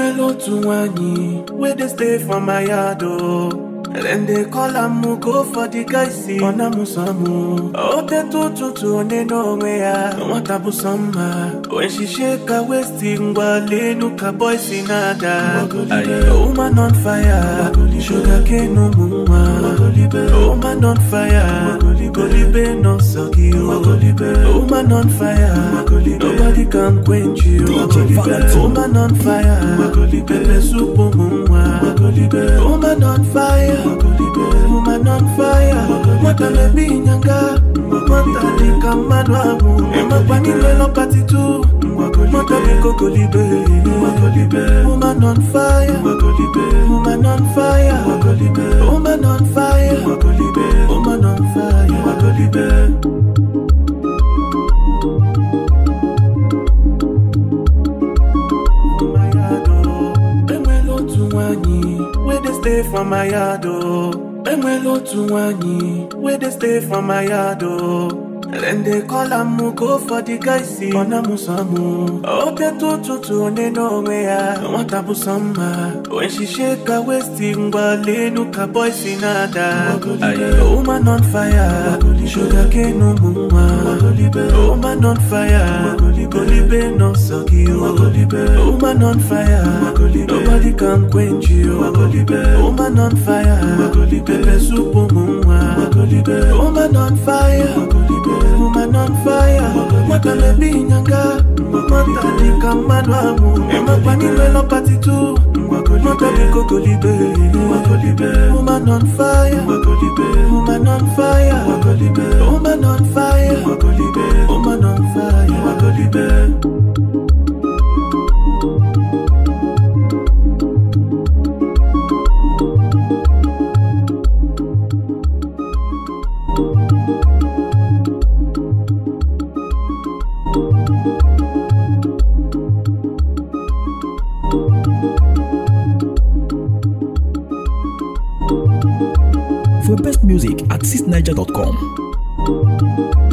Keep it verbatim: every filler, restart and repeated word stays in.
Enwelo otu nwanyị wey dey stay for my yard oh. And then they call am go for the guy see Ona musamu Otetu tutu one no me ya Nwata bu summa When she shake her waist Ngwale nuka boy sinada Woman on fire Sugar cane no muma Woman on fire Golibe no sogi Woman on fire Nobody can quench you Woman on fire Pepe soup muma Woman on fire Woman on fire Mwata lebi nyanga Mwata di kamadwamu Ema pani lelo pati tu Mwata di kokolibe Woman on fire Woman on fire Woman on fire Woman on fire Enwelo otu nwanyị wey dey stay for my yard oh. Enwelo otu nwanyị wey dey stay for my yard oh. And then they call am go for the guy see Ona musamu Otetu tutu one no me ya Nwata bu summa When she shake her waist Ngwale nuka boy sinada Woman on fire Sugar cane no muma Woman on fire Golibe no sogi Woman on fire Nobody can quench you Woman on fire Pepe soup muma Woman on fire Woman on fire Mwata lebi nyanga Mwata di kamadwamu Ema pani lelo pati tu Mwata di kokolibe Woman on fire Woman on fire Woman on fire Woman on fire For best music at sis niger dot com.